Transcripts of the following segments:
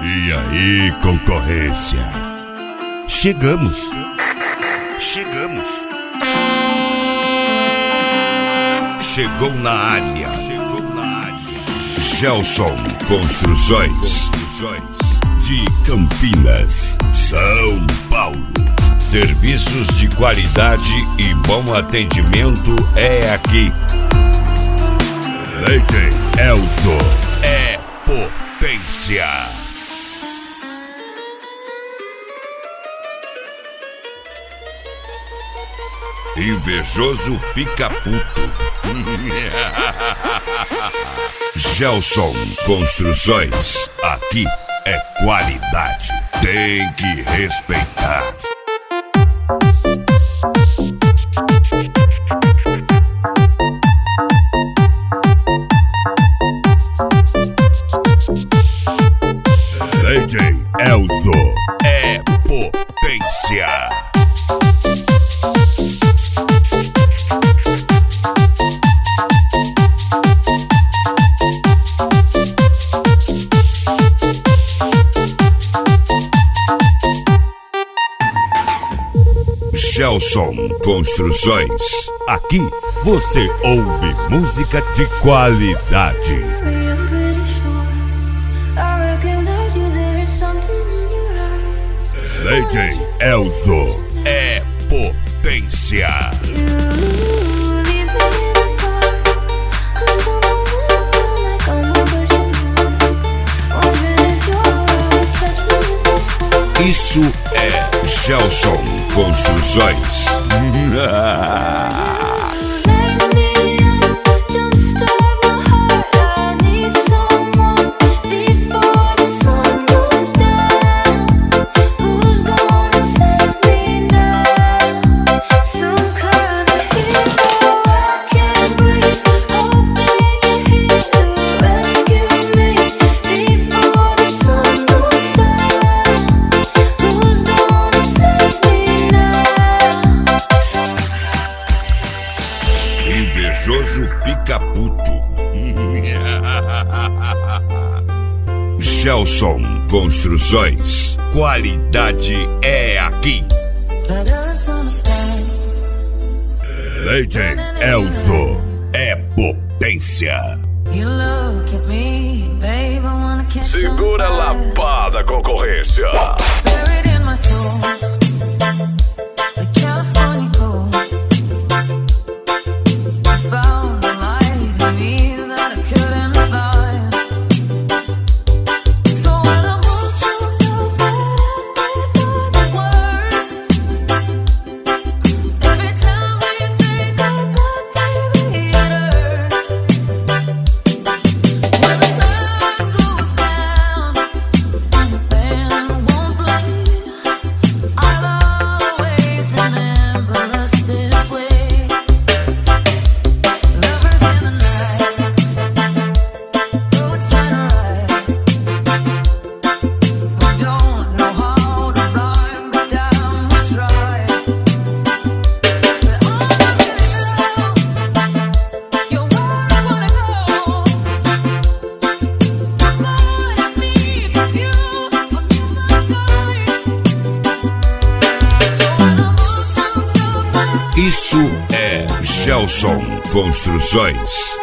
E aí, concorrência? Chegamos. Chegou na área. Gelson Construções de Campinas, São Paulo. Serviços de qualidade e bom atendimento é aqui. Leite Elzo é potência. Invejoso fica puto. Gelson Construções, aqui é qualidade, tem que respeitar. DJ Elzo é potência. Gelson Construções, aqui você ouve música de qualidade. DJ Elzo é potência. Isso é Gelson Construções. Invejoso fica puto. Gelson Construções, qualidade é aqui. DJ Elzo é potência. Segura a lapada, concorrência. Isso é Gelson Construções.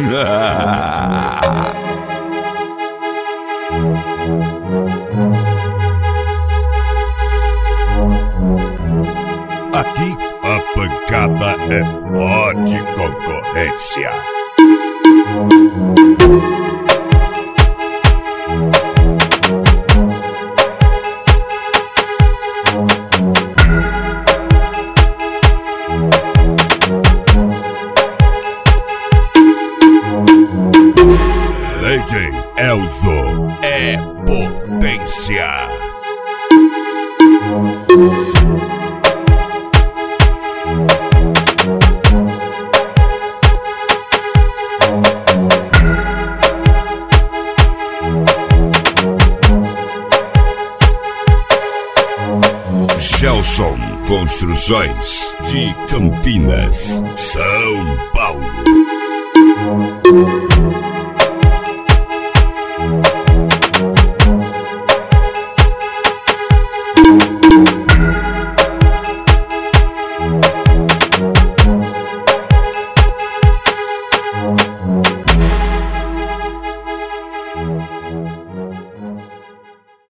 Aqui a pancada é forte, concorrência. DJ Elzo é potência. Gelson Construções de Campinas, São Paulo.